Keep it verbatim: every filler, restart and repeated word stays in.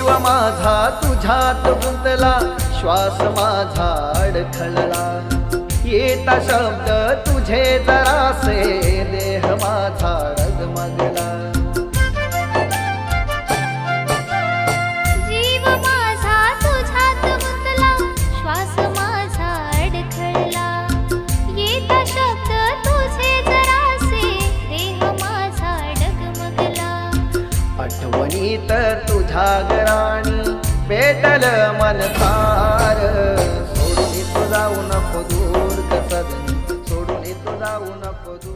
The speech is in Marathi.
जीव माझा तुझ्यात गुंतला, श्वास माझा अडखळला, येता शब्द तुझे जरासे, देह माझा डगमगला. जीव माझा तुझ्यात गुंतला, श्वास माझा अडखळला, येता शब्द तुझे जरासे, देह माझा डगमगला. आठवणीत तुझ्या गराणी पेटल मन तार, सोडून तू जाऊ नको दूर, कसं सोडून तू जाऊ नको दूर.